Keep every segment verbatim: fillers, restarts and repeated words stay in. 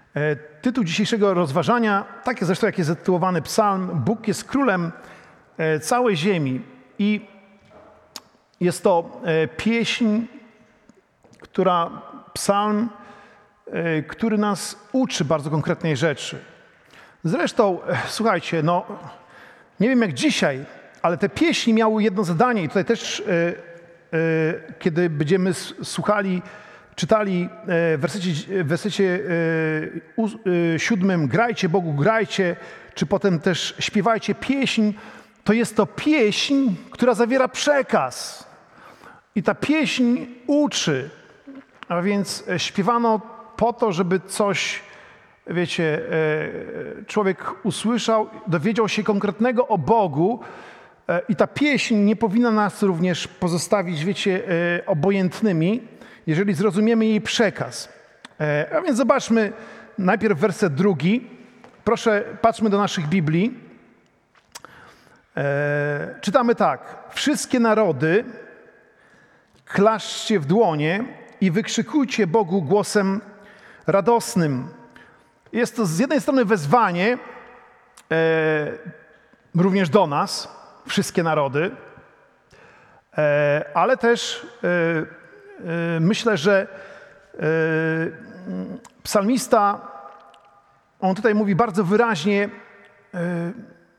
Tytuł dzisiejszego rozważania, tak zresztą jak jest zatytułowany psalm, Bóg jest królem całej ziemi. I jest to pieśń, która, psalm, który nas uczy bardzo konkretnej rzeczy. Zresztą, słuchajcie, no nie wiem jak dzisiaj, ale te pieśni miały jedno zadanie i tutaj też, kiedy będziemy słuchali, czytali w wersecie, w wersecie siódmym, grajcie Bogu, grajcie, czy potem też śpiewajcie pieśń, to jest to pieśń, która zawiera przekaz. I ta pieśń uczy, a więc śpiewano po to, żeby coś, wiecie, człowiek usłyszał, dowiedział się konkretnego o Bogu i ta pieśń nie powinna nas również pozostawić, wiecie, obojętnymi, jeżeli zrozumiemy jej przekaz. A więc zobaczmy najpierw werset drugi. Proszę, patrzmy do naszych Biblii. Czytamy tak. Wszystkie narody klaszczcie w dłonie i wykrzykujcie Bogu głosem radosnym. Jest to z jednej strony wezwanie e, również do nas, wszystkie narody, e, ale też e, e, myślę, że e, psalmista, on tutaj mówi bardzo wyraźnie, e,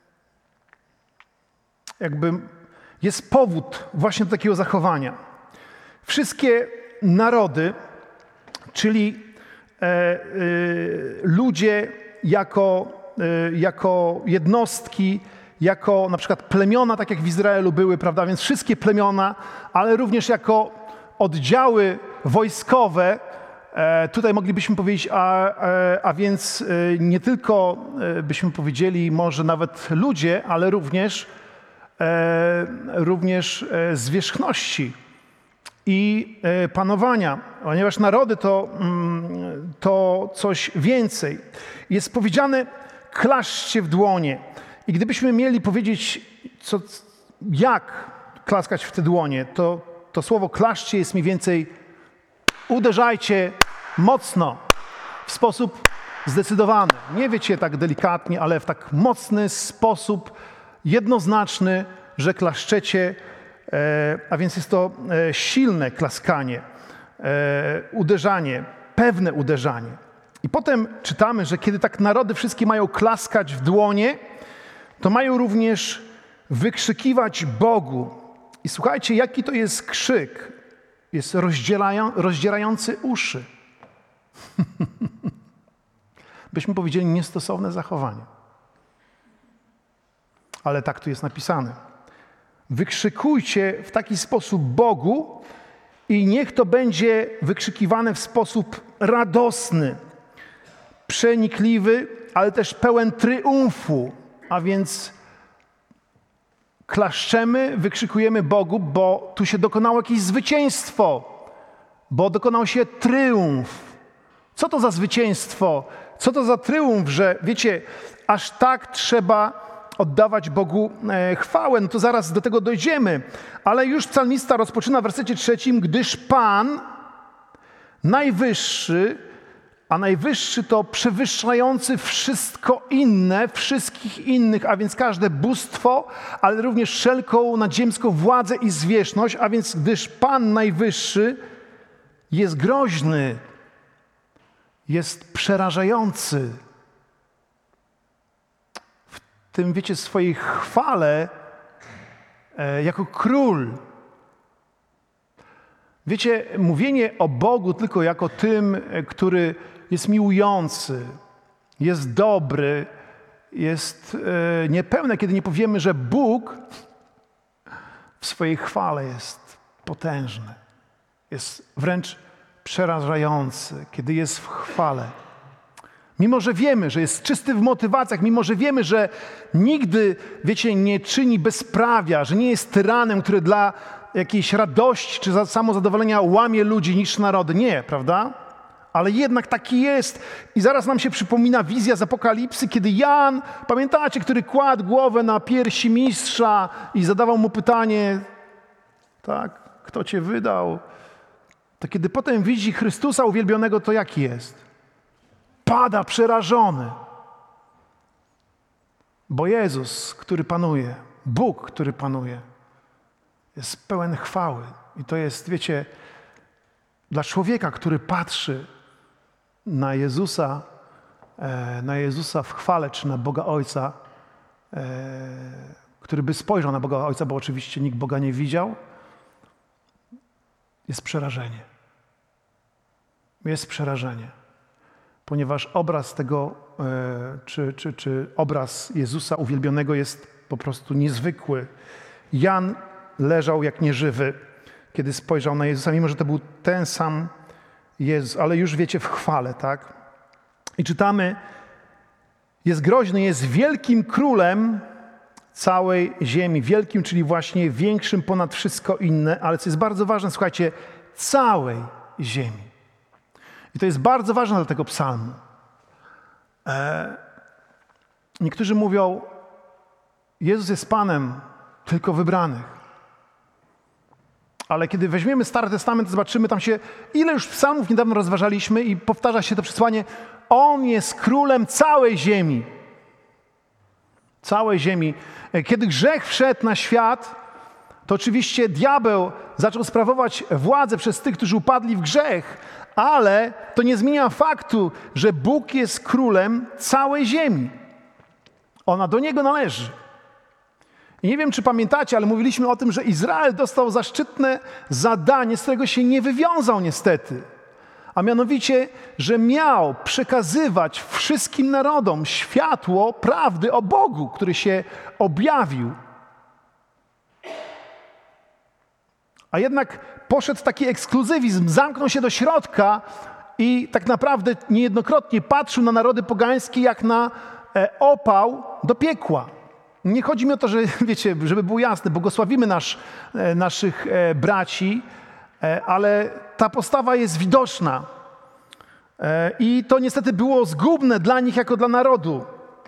jakby jest powód właśnie do takiego zachowania. Wszystkie narody, czyli e, e, ludzie jako, e, jako jednostki, jako na przykład plemiona, tak jak w Izraelu były, prawda, więc wszystkie plemiona, ale również jako oddziały wojskowe, e, tutaj moglibyśmy powiedzieć, a, a, a więc e, nie tylko e, byśmy powiedzieli może nawet ludzie, ale również, e, również e, zwierzchności i panowania, ponieważ narody to, to coś więcej. Jest powiedziane, klaszczcie w dłonie. I gdybyśmy mieli powiedzieć, co, jak klaskać w te dłonie, to, to słowo klaszczcie jest mniej więcej uderzajcie mocno, w sposób zdecydowany. Nie wiecie tak delikatnie, ale w tak mocny sposób, jednoznaczny, że klaszczecie. A więc jest to silne klaskanie, uderzanie, pewne uderzanie. I potem czytamy, że kiedy tak narody wszystkie mają klaskać w dłonie, to mają również wykrzykiwać Bogu. I słuchajcie, jaki to jest krzyk. Jest rozdzierający uszy. Byśmy powiedzieli niestosowne zachowanie. Ale tak tu jest napisane. Wykrzykujcie w taki sposób Bogu i niech to będzie wykrzykiwane w sposób radosny, przenikliwy, ale też pełen triumfu. A więc klaszczemy, wykrzykujemy Bogu, bo tu się dokonało jakieś zwycięstwo, bo dokonał się triumf. Co to za zwycięstwo? Co to za triumf, że wiecie, aż tak trzeba oddawać Bogu chwałę, no to zaraz do tego dojdziemy. Ale już psalmista rozpoczyna w wersecie trzecim, gdyż Pan najwyższy, a najwyższy to przewyższający wszystko inne, wszystkich innych, a więc każde bóstwo, ale również wszelką nadziemską władzę i zwierzchność, a więc gdyż Pan najwyższy jest groźny, jest przerażający. W tym, wiecie, swojej chwale e, jako król. Wiecie, mówienie o Bogu tylko jako tym, który jest miłujący, jest dobry, jest e, niepełne, kiedy nie powiemy, że Bóg w swojej chwale jest potężny. Jest wręcz przerażający, kiedy jest w chwale. Mimo że wiemy, że jest czysty w motywacjach, mimo że wiemy, że nigdy, wiecie, nie czyni bezprawia, że nie jest tyranem, który dla jakiejś radości czy za samozadowolenia łamie ludzi, niszczy narody. Nie, prawda? Ale jednak taki jest. I zaraz nam się przypomina wizja z Apokalipsy, kiedy Jan, pamiętacie, który kładł głowę na piersi mistrza i zadawał mu pytanie, tak, kto cię wydał? To kiedy potem widzi Chrystusa uwielbionego, to jaki jest? pada przerażony. Bo Jezus, który panuje, Bóg, który panuje, jest pełen chwały. I to jest, wiecie, dla człowieka, który patrzy na Jezusa, na Jezusa w chwale, czy na Boga Ojca, który by spojrzał na Boga Ojca, bo oczywiście nikt Boga nie widział, jest przerażenie. Jest przerażenie. Ponieważ obraz tego, czy, czy, czy obraz Jezusa uwielbionego jest po prostu niezwykły. Jan leżał jak nieżywy, kiedy spojrzał na Jezusa, mimo że to był ten sam Jezus, ale już wiecie, w chwale, tak? I czytamy, jest groźny, jest wielkim królem całej ziemi. Wielkim, czyli właśnie większym ponad wszystko inne, ale co jest bardzo ważne, słuchajcie, całej ziemi. I to jest bardzo ważne dla tego psalmu. E, niektórzy mówią, Jezus jest Panem tylko wybranych. Ale kiedy weźmiemy Stary Testament, to zobaczymy, tam się, ile już psalmów niedawno rozważaliśmy i powtarza się to przesłanie, On jest królem całej ziemi. Całej ziemi. Kiedy grzech wszedł na świat, to oczywiście diabeł zaczął sprawować władzę przez tych, którzy upadli w grzech, ale to nie zmienia faktu, że Bóg jest królem całej ziemi. Ona do Niego należy. I nie wiem, czy pamiętacie, ale mówiliśmy o tym, że Izrael dostał zaszczytne zadanie, z którego się nie wywiązał niestety. A mianowicie, że miał przekazywać wszystkim narodom światło prawdy o Bogu, który się objawił. A jednak poszedł taki ekskluzywizm, zamknął się do środka i tak naprawdę niejednokrotnie patrzył na narody pogańskie jak na e, opał do piekła. Nie chodzi mi o to, że, wiecie, żeby było jasne, błogosławimy nasz, e, naszych e, braci, e, ale ta postawa jest widoczna. E, I to niestety było zgubne dla nich jako dla narodu.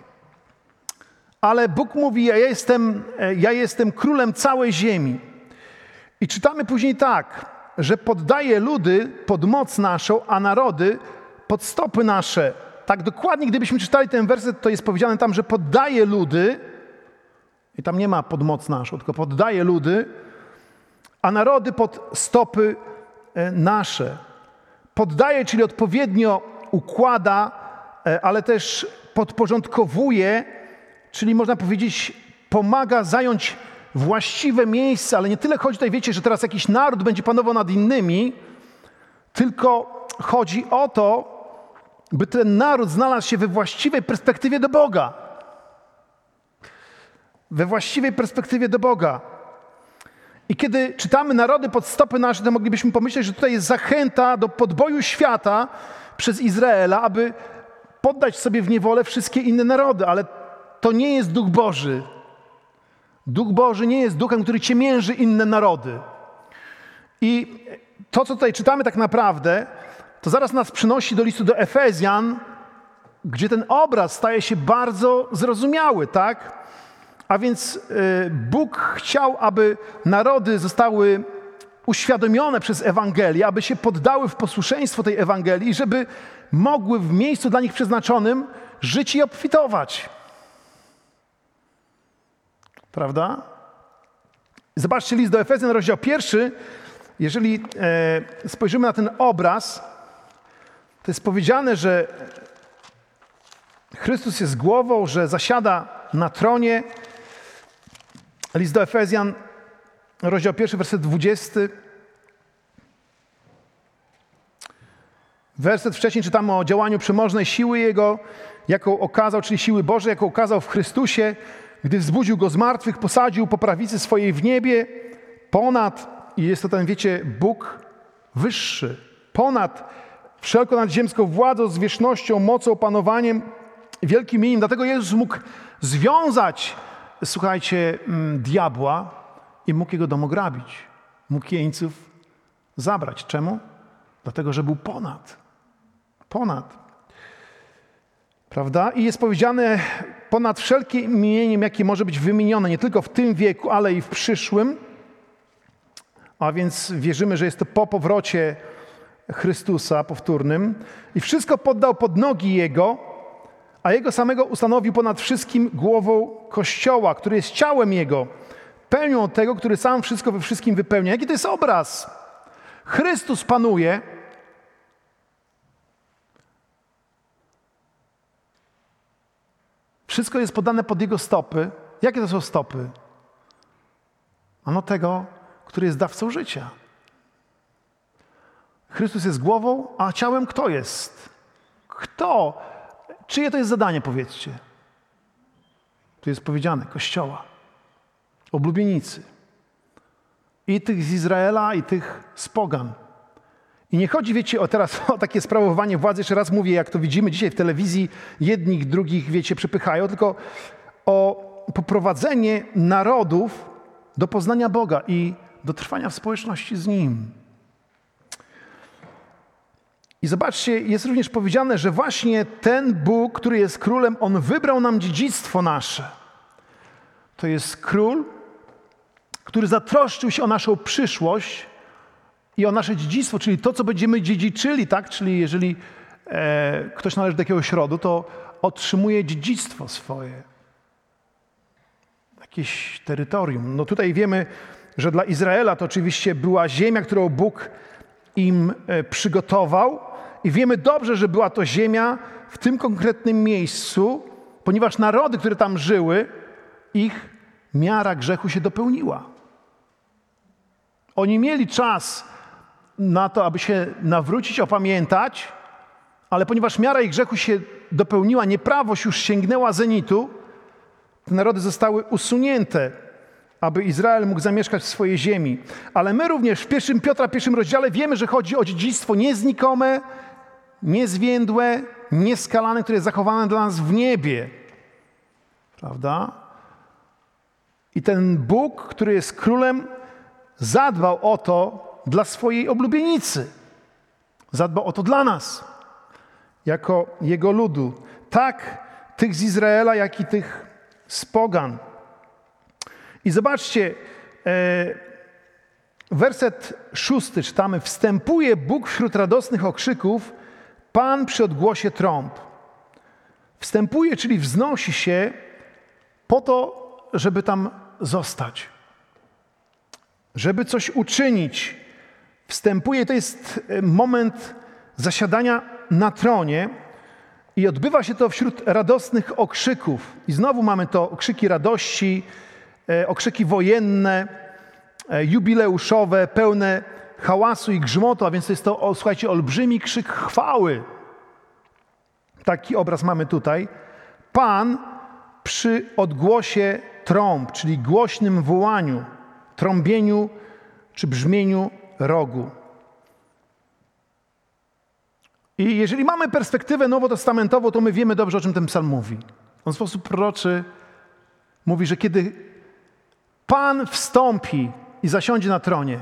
Ale Bóg mówi, ja jestem, e, ja jestem królem całej ziemi. I czytamy później tak, że poddaje ludy pod moc naszą, a narody pod stopy nasze. Tak dokładnie, gdybyśmy czytali ten werset, to jest powiedziane tam, że poddaje ludy, i tam nie ma pod moc naszą, tylko poddaje ludy, a narody pod stopy nasze. Poddaje, czyli odpowiednio układa, ale też podporządkowuje, czyli można powiedzieć, pomaga zająć właściwe miejsce, ale nie tyle chodzi tutaj, wiecie, że teraz jakiś naród będzie panował nad innymi, tylko chodzi o to, by ten naród znalazł się we właściwej perspektywie do Boga. We właściwej perspektywie do Boga. I kiedy czytamy narody pod stopy nasze, to moglibyśmy pomyśleć, że tutaj jest zachęta do podboju świata przez Izraela, aby poddać sobie w niewolę wszystkie inne narody, ale to nie jest Duch Boży. Duch Boży nie jest duchem, który ciemięży inne narody. I to, co tutaj czytamy tak naprawdę, to zaraz nas przynosi do listu do Efezjan, gdzie ten obraz staje się bardzo zrozumiały, tak? A więc y, Bóg chciał, aby narody zostały uświadomione przez Ewangelię, aby się poddały w posłuszeństwo tej Ewangelii, żeby mogły w miejscu dla nich przeznaczonym żyć i obfitować. Prawda? Zobaczcie list do Efezjan, rozdział pierwszy. Jeżeli e, spojrzymy na ten obraz, to jest powiedziane, że Chrystus jest głową, że zasiada na tronie. List do Efezjan, rozdział pierwszy, werset dwudziesty. Werset wcześniej czytamy o działaniu przemożnej siły Jego, jaką okazał, czyli siły Bożej, jaką okazał w Chrystusie, gdy wzbudził Go z martwych, posadził po prawicy swojej w niebie, ponad, i jest to ten, wiecie, Bóg wyższy, ponad wszelką nadziemską władzą, zwierzchnością, mocą, panowaniem, wielkim imieniem. Dlatego Jezus mógł związać, słuchajcie, diabła i mógł jego domograbić. Mógł jeńców zabrać. Czemu? Dlatego, że był ponad. Ponad. Prawda? I jest powiedziane ponad wszelkim imieniem, jakie może być wymienione nie tylko w tym wieku, ale i w przyszłym. A więc wierzymy, że jest to po powrocie Chrystusa powtórnym i wszystko poddał pod nogi Jego, a Jego samego ustanowił ponad wszystkim głową Kościoła, który jest ciałem Jego, pełnią tego, który sam wszystko we wszystkim wypełnia. Jaki to jest obraz? Chrystus panuje, wszystko jest podane pod Jego stopy. Jakie to są stopy? Ano tego, który jest dawcą życia. Chrystus jest głową, a ciałem kto jest? Kto? Czyje to jest zadanie, powiedzcie? Tu jest powiedziane, Kościoła, oblubienicy. I tych z Izraela, i tych z pogan. I nie chodzi, wiecie, o teraz o takie sprawowanie władzy, jeszcze raz mówię, jak to widzimy dzisiaj w telewizji, jednych, drugich, wiecie, przepychają, tylko o poprowadzenie narodów do poznania Boga i do trwania w społeczności z Nim. I zobaczcie, jest również powiedziane, że właśnie ten Bóg, który jest królem, On wybrał nam dziedzictwo nasze. To jest król, który zatroszczył się o naszą przyszłość i o nasze dziedzictwo, czyli to, co będziemy dziedziczyli, tak? Czyli jeżeli e, ktoś należy do jakiegoś rodu, to otrzymuje dziedzictwo swoje. Jakieś terytorium. No tutaj wiemy, że dla Izraela to oczywiście była ziemia, którą Bóg im e, przygotował i wiemy dobrze, że była to ziemia w tym konkretnym miejscu, ponieważ narody, które tam żyły, ich miara grzechu się dopełniła. Oni mieli czas na to, aby się nawrócić, opamiętać, ale ponieważ miara ich grzechu się dopełniła, nieprawość już sięgnęła zenitu, te narody zostały usunięte, aby Izrael mógł zamieszkać w swojej ziemi. Ale my również w pierwszym Piotra, pierwszym rozdziale wiemy, że chodzi o dziedzictwo nieznikome, niezwiędłe, nieskalane, które jest zachowane dla nas w niebie. Prawda? I ten Bóg, który jest królem, zadbał o to dla swojej oblubienicy. Zadbał o to dla nas, jako Jego ludu. Tak tych z Izraela, jak i tych z pogan. I zobaczcie, e, werset szósty czytamy. Wstępuje Bóg wśród radosnych okrzyków, Pan przy odgłosie trąb. Wstępuje, czyli wznosi się po to, żeby tam zostać. Żeby coś uczynić. Wstępuje, to jest moment zasiadania na tronie i odbywa się to wśród radosnych okrzyków. I znowu mamy to okrzyki radości, okrzyki wojenne, jubileuszowe, pełne hałasu i grzmotu, a więc to jest to, o, słuchajcie, olbrzymi krzyk chwały. Taki obraz mamy tutaj. Pan przy odgłosie trąb, czyli głośnym wołaniu, trąbieniu czy brzmieniu rogu. I jeżeli mamy perspektywę nowotestamentową, to my wiemy dobrze, o czym ten psalm mówi. On w sposób proroczy mówi, że kiedy Pan wstąpi i zasiądzie na tronie,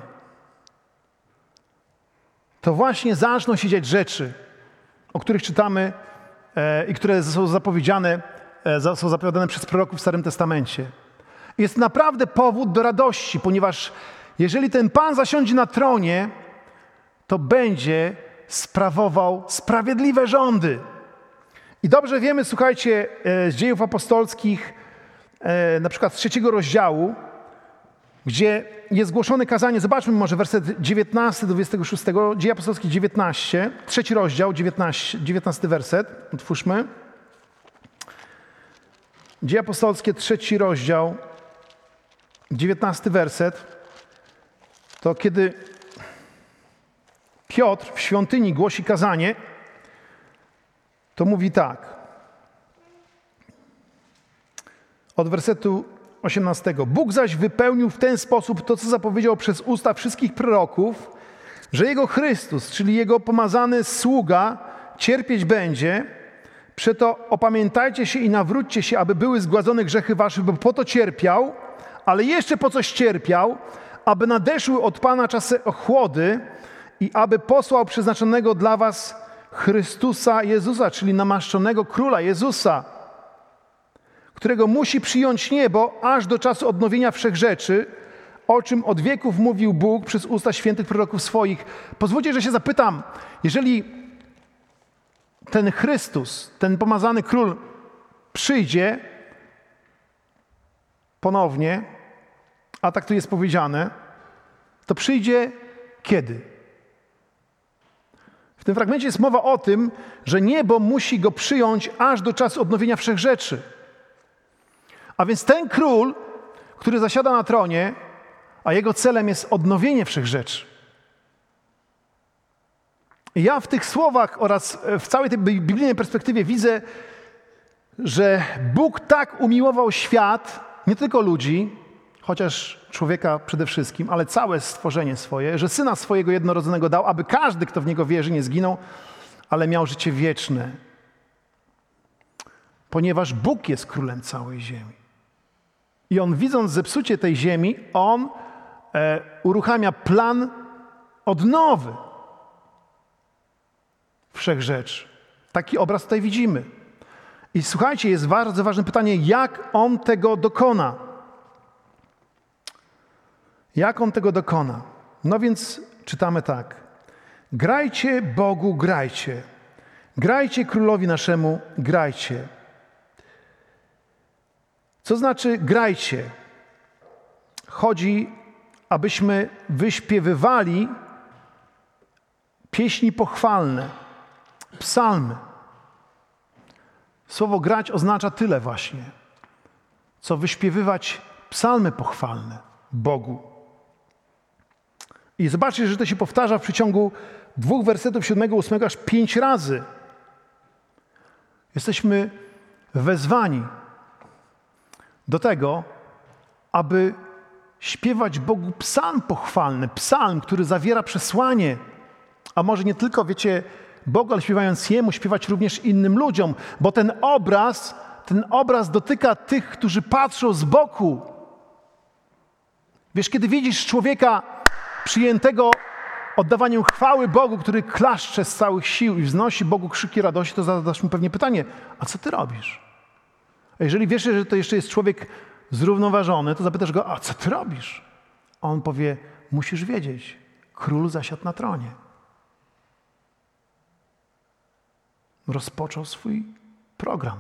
to właśnie zaczną się dziać rzeczy, o których czytamy e, i które są zapowiedziane, e, są zapowiadane przez proroków w Starym Testamencie. Jest naprawdę powód do radości, ponieważ jeżeli ten Pan zasiądzie na tronie, to będzie sprawował sprawiedliwe rządy. I dobrze wiemy, słuchajcie, z Dziejów Apostolskich, na przykład z trzeciego rozdziału, gdzie jest głoszone kazanie. Zobaczmy może werset dziewiętnasty do dwudziestego szóstego. Dzieje Apostolskie dziewiętnaście, trzeci rozdział, dziewiętnasty werset. Otwórzmy. Dzieje Apostolskie, trzeci rozdział, dziewiętnasty werset. To kiedy Piotr w świątyni głosi kazanie, to mówi tak. Od wersetu osiemnastego. Bóg zaś wypełnił w ten sposób to, co zapowiedział przez usta wszystkich proroków, że Jego Chrystus, czyli Jego pomazany sługa, cierpieć będzie. Przeto opamiętajcie się i nawróćcie się, aby były zgładzone grzechy wasze, bo po to cierpiał, ale jeszcze po coś cierpiał, aby nadeszły od Pana czasy ochłody i aby posłał przeznaczonego dla was Chrystusa Jezusa, czyli namaszczonego Króla Jezusa, którego musi przyjąć niebo aż do czasu odnowienia wszechrzeczy, o czym od wieków mówił Bóg przez usta świętych proroków swoich. Pozwólcie, że się zapytam, jeżeli ten Chrystus, ten pomazany król przyjdzie ponownie, a tak tu jest powiedziane, to przyjdzie kiedy? W tym fragmencie jest mowa o tym, że niebo musi go przyjąć aż do czasu odnowienia wszechrzeczy. A więc ten król, który zasiada na tronie, a jego celem jest odnowienie wszechrzeczy. I ja w tych słowach oraz w całej tej biblijnej perspektywie widzę, że Bóg tak umiłował świat, nie tylko ludzi, chociaż człowieka przede wszystkim, ale całe stworzenie swoje, że Syna swojego jednorodzonego dał, aby każdy, kto w Niego wierzy, nie zginął, ale miał życie wieczne. Ponieważ Bóg jest królem całej ziemi. I On, widząc zepsucie tej ziemi, On e, uruchamia plan odnowy wszechrzeczy. Taki obraz tutaj widzimy. I słuchajcie, jest bardzo ważne pytanie, jak On tego dokona. Jak On tego dokona? No więc czytamy tak. Grajcie Bogu, grajcie. Grajcie Królowi naszemu, grajcie. Co znaczy grajcie? Chodzi, abyśmy wyśpiewywali pieśni pochwalne, psalmy. Słowo grać oznacza tyle właśnie, co wyśpiewywać psalmy pochwalne Bogu. I zobaczcie, że to się powtarza w przeciągu dwóch wersetów siódmego, ósmego aż pięć razy. Jesteśmy wezwani do tego, aby śpiewać Bogu psalm pochwalny, psalm, który zawiera przesłanie, a może nie tylko, wiecie, Bogu, ale śpiewając Jemu, śpiewać również innym ludziom, bo ten obraz, ten obraz dotyka tych, którzy patrzą z boku. Wiesz, kiedy widzisz człowieka przyjętego oddawaniem chwały Bogu, który klaszcze z całych sił i wznosi Bogu krzyki radości, to zadasz mu pewnie pytanie, a co ty robisz? A jeżeli wiesz, że to jeszcze jest człowiek zrównoważony, to zapytasz go, a co ty robisz? A on powie, musisz wiedzieć, król zasiadł na tronie. Rozpoczął swój program.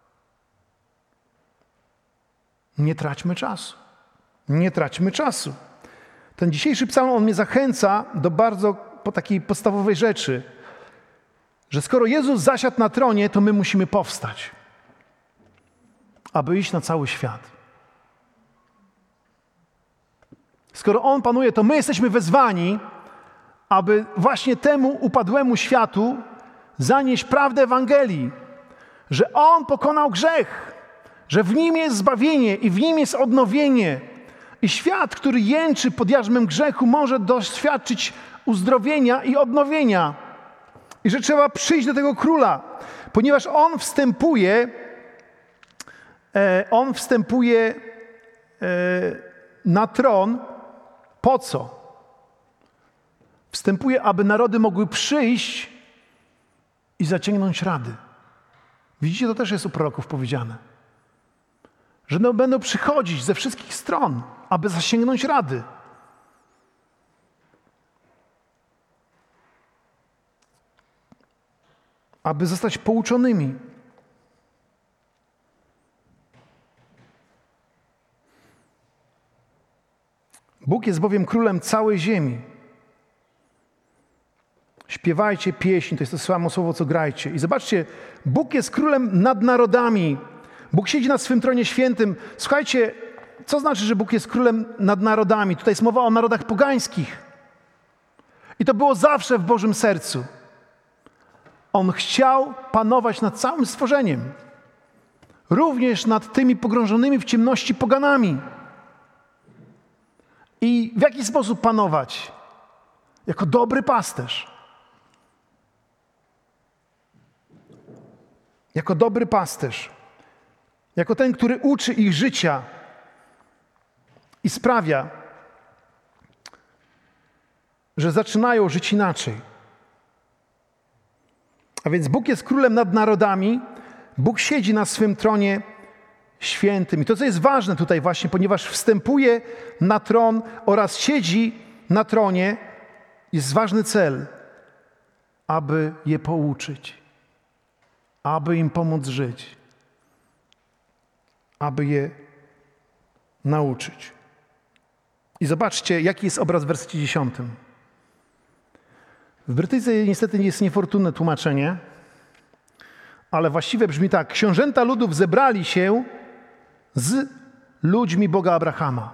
Nie traćmy czasu. Nie traćmy czasu. Ten dzisiejszy psalm, on mnie zachęca do bardzo po takiej podstawowej rzeczy, że skoro Jezus zasiadł na tronie, to my musimy powstać, aby iść na cały świat. Skoro On panuje, to my jesteśmy wezwani, aby właśnie temu upadłemu światu zanieść prawdę Ewangelii, że On pokonał grzech, że w Nim jest zbawienie i w Nim jest odnowienie. I świat, który jęczy pod jarzmem grzechu, może doświadczyć uzdrowienia i odnowienia. I że trzeba przyjść do tego Króla, ponieważ On wstępuje, e, On wstępuje e, na tron. Po co? Wstępuje, aby narody mogły przyjść i zaciągnąć rady. Widzicie, to też jest u proroków powiedziane. Że no, będą przychodzić ze wszystkich stron, aby zasięgnąć rady. Aby zostać pouczonymi. Bóg jest bowiem królem całej ziemi. Śpiewajcie pieśń, to jest to samo słowo, co grajcie. I zobaczcie, Bóg jest królem nad narodami. Bóg siedzi na swym tronie świętym. Słuchajcie, co znaczy, że Bóg jest królem nad narodami? Tutaj jest mowa o narodach pogańskich. I to było zawsze w Bożym sercu. On chciał panować nad całym stworzeniem. Również nad tymi pogrążonymi w ciemności poganami. I w jaki sposób panować? Jako dobry pasterz. Jako dobry pasterz. Jako ten, który uczy ich życia i sprawia, że zaczynają żyć inaczej. A więc Bóg jest królem nad narodami, Bóg siedzi na swym tronie Świętym. I to, co jest ważne tutaj właśnie, ponieważ wstępuje na tron oraz siedzi na tronie, jest ważny cel, aby je pouczyć, aby im pomóc żyć, aby je nauczyć. I zobaczcie, jaki jest obraz w wersecie dziesiątym. W Brytyjce niestety jest niefortunne tłumaczenie, ale właściwie brzmi tak. Książęta ludów zebrali się z ludźmi Boga Abrahama.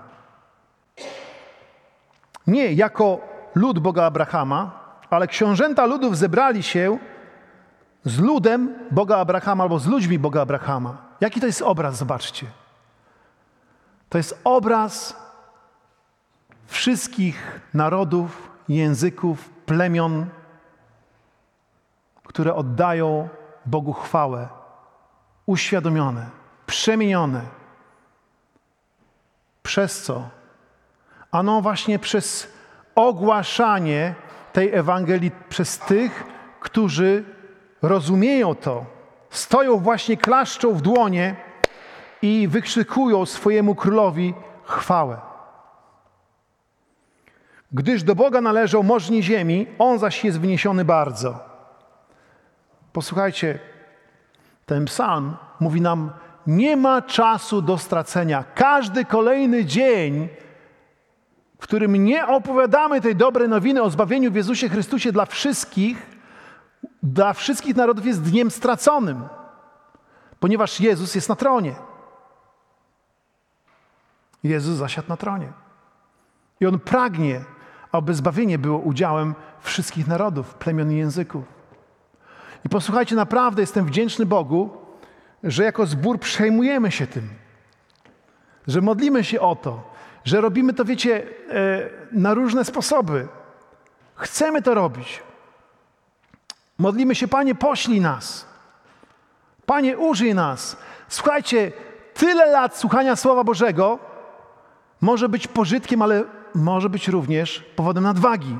Nie jako lud Boga Abrahama, ale książęta ludów zebrali się z ludem Boga Abrahama albo z ludźmi Boga Abrahama. Jaki to jest obraz? Zobaczcie. To jest obraz wszystkich narodów, języków, plemion, które oddają Bogu chwałę, uświadomione, przemienione. Przez co? Ano właśnie przez ogłaszanie tej Ewangelii przez tych, którzy rozumieją to, stoją właśnie, klaszczą w dłonie i wykrzykują swojemu królowi chwałę. Gdyż do Boga należą możni ziemi, On zaś jest wyniesiony bardzo. Posłuchajcie, ten psalm mówi nam, nie ma czasu do stracenia. Każdy kolejny dzień, w którym nie opowiadamy tej dobrej nowiny o zbawieniu w Jezusie Chrystusie dla wszystkich, dla wszystkich narodów jest dniem straconym, ponieważ Jezus jest na tronie. Jezus zasiadł na tronie. I On pragnie, aby zbawienie było udziałem wszystkich narodów, plemion i języków. I posłuchajcie, naprawdę jestem wdzięczny Bogu, że jako zbór przejmujemy się tym, że modlimy się o to, że robimy to, wiecie, na różne sposoby. Chcemy to robić. Modlimy się, Panie, poślij nas. Panie, użyj nas. Słuchajcie, tyle lat słuchania Słowa Bożego może być pożytkiem, ale może być również powodem nadwagi.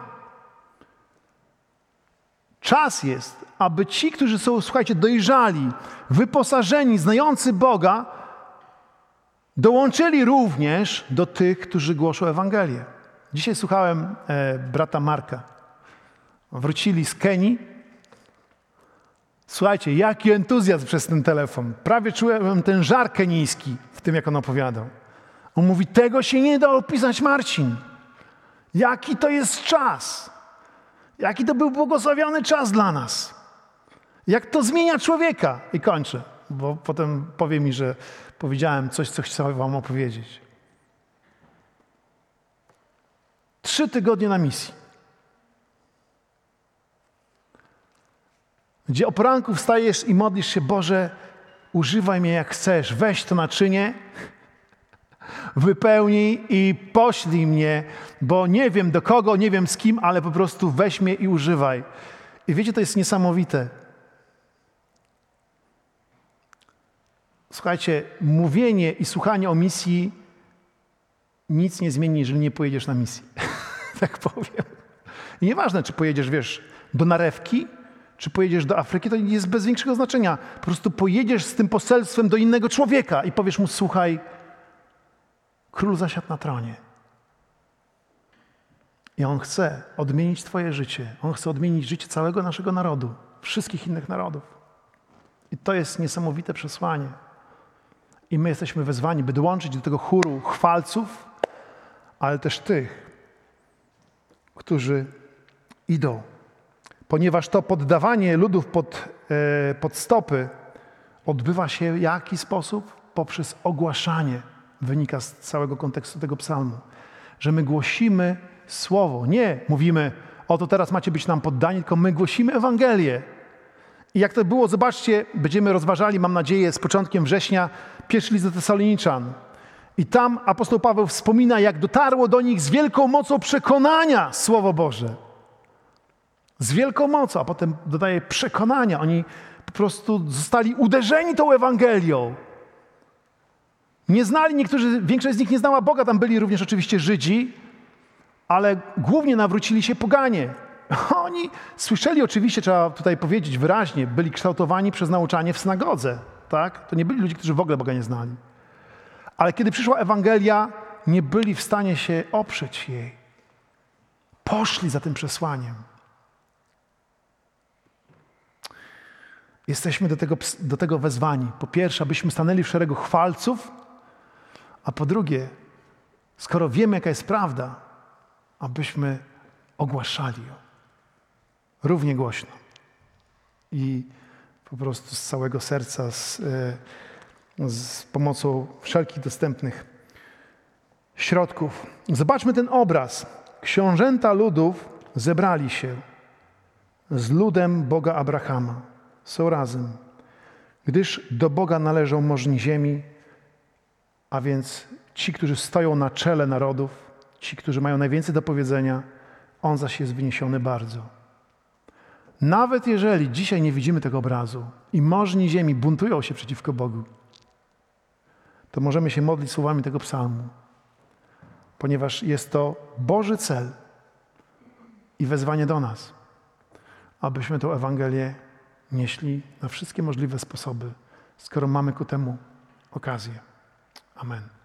Czas jest, aby ci, którzy są, słuchajcie, dojrzali, wyposażeni, znający Boga, dołączyli również do tych, którzy głoszą Ewangelię. Dzisiaj słuchałem e, brata Marka. Wrócili z Kenii. Słuchajcie, jaki entuzjazm przez ten telefon. Prawie czułem ten żar kenijski w tym, jak on opowiadał. On mówi, tego się nie da opisać, Marcin. Jaki to jest czas. Jaki to był błogosławiony czas dla nas. Jak to zmienia człowieka. I kończę, bo potem powie mi, że powiedziałem coś, co chcę wam opowiedzieć. Trzy tygodnie na misji. Gdzie o poranku wstajesz i modlisz się, Boże, używaj mnie jak chcesz, weź to naczynie, wypełnij i poślij mnie, bo nie wiem do kogo, nie wiem z kim, ale po prostu weź mnie i używaj. I wiecie, to jest niesamowite. Słuchajcie, mówienie i słuchanie o misji nic nie zmieni, jeżeli nie pojedziesz na misję. Tak powiem. I nieważne, czy pojedziesz, wiesz, do Narewki, czy pojedziesz do Afryki, to jest bez większego znaczenia. Po prostu pojedziesz z tym poselstwem do innego człowieka i powiesz mu, słuchaj, król zasiadł na tronie. I on chce odmienić twoje życie. On chce odmienić życie całego naszego narodu, wszystkich innych narodów. I to jest niesamowite przesłanie. I my jesteśmy wezwani, by dołączyć do tego chóru chwalców, ale też tych, którzy idą. Ponieważ to poddawanie ludów pod, e, pod stopy odbywa się w jaki sposób? Poprzez ogłaszanie. Wynika z całego kontekstu tego psalmu. Że my głosimy Słowo. Nie mówimy, oto teraz macie być nam poddani, tylko my głosimy Ewangelię. I jak to było, zobaczcie, będziemy rozważali, mam nadzieję, z początkiem września, pierwszy list do Tesaloniczan. I tam apostoł Paweł wspomina, jak dotarło do nich z wielką mocą przekonania Słowo Boże. Z wielką mocą, a potem dodaje przekonania. Oni po prostu zostali uderzeni tą Ewangelią. Nie znali niektórzy, większość z nich nie znała Boga, tam byli również oczywiście Żydzi, ale głównie nawrócili się poganie. Oni słyszeli oczywiście, trzeba tutaj powiedzieć wyraźnie, byli kształtowani przez nauczanie w synagodze. Tak? To nie byli ludzie, którzy w ogóle Boga nie znali. Ale kiedy przyszła Ewangelia, nie byli w stanie się oprzeć jej. Poszli za tym przesłaniem. Jesteśmy do tego, do tego wezwani. Po pierwsze, abyśmy stanęli w szeregu chwalców, a po drugie, skoro wiemy, jaka jest prawda, abyśmy ogłaszali ją równie głośno i po prostu z całego serca, z, z pomocą wszelkich dostępnych środków. Zobaczmy ten obraz. Książęta ludów zebrali się z ludem Boga Abrahama. Są razem, gdyż do Boga należą możni ziemi, a więc ci, którzy stoją na czele narodów, ci, którzy mają najwięcej do powiedzenia, On zaś jest wyniesiony bardzo. Nawet jeżeli dzisiaj nie widzimy tego obrazu i możni ziemi buntują się przeciwko Bogu, to możemy się modlić słowami tego psalmu, ponieważ jest to Boży cel i wezwanie do nas, abyśmy tę Ewangelię nieśli na wszystkie możliwe sposoby, skoro mamy ku temu okazję. Amen.